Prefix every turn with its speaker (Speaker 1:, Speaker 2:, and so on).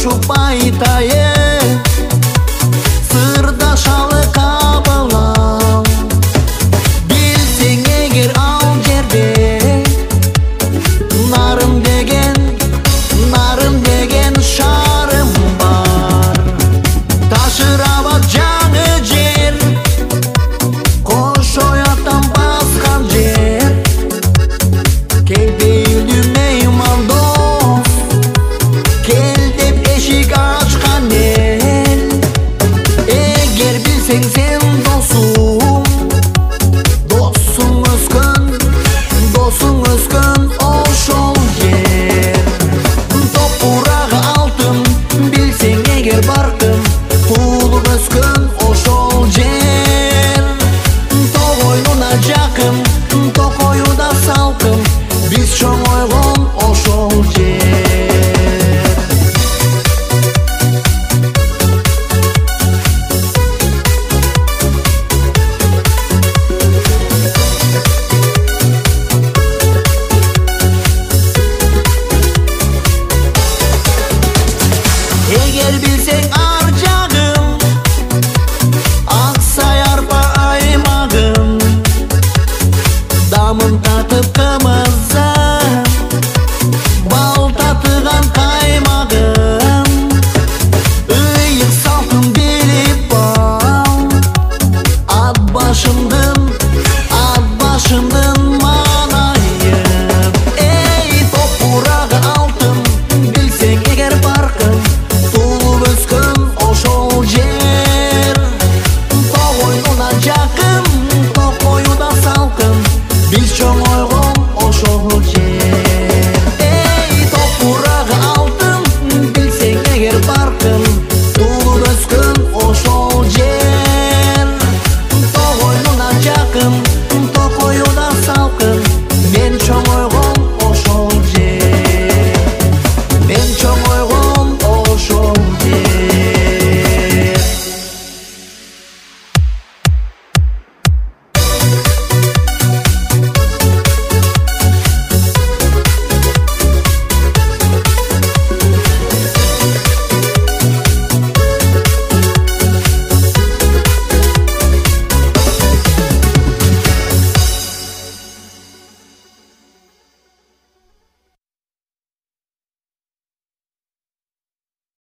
Speaker 1: Koşup айтайы сырдашалы кабылам. Билсең эгер ал жерде нарым деген шарым бар. Ташырабат жаңы жер, Кошояттан баскан жер. Кейде үйдүмейман дос, кел деп эшик ачкан эл. Эгер билсең сен досум, досуң өскөн ошол жер. Топурагы алтын, билсең эгер баркын, туулуп өскөн